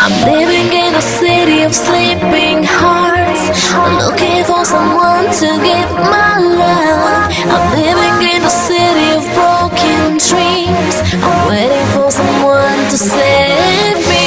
I'm living in a city of sleeping hearts, looking for someone to give my love. I'm living in a city of broken dreams, I'm waiting for someone to save me.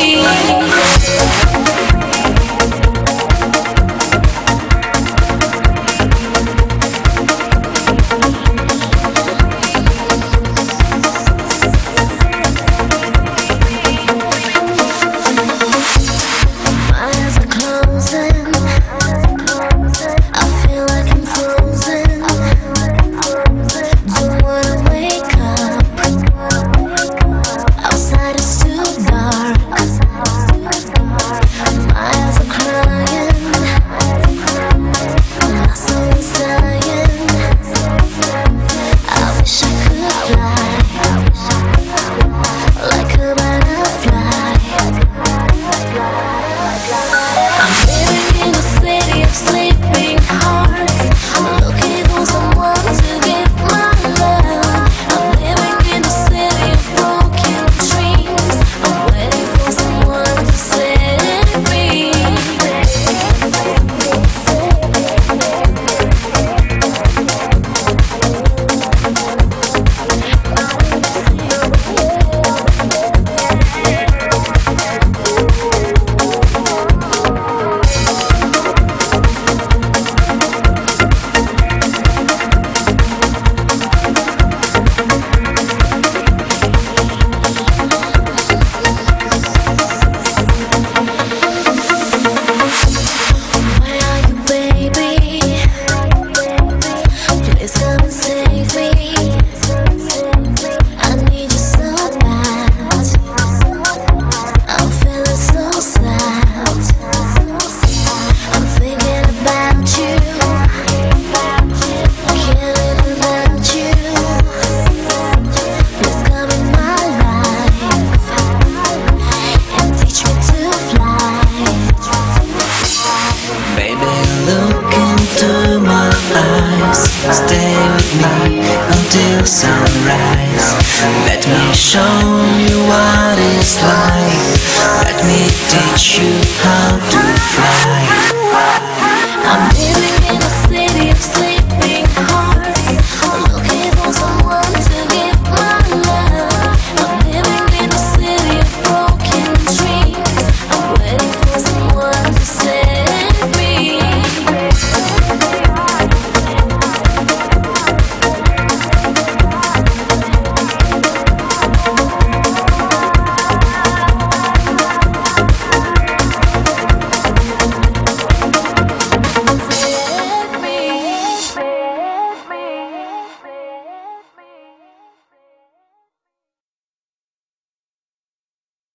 Stay with me until sunrise. Let me show you what it's like. Let me teach you how to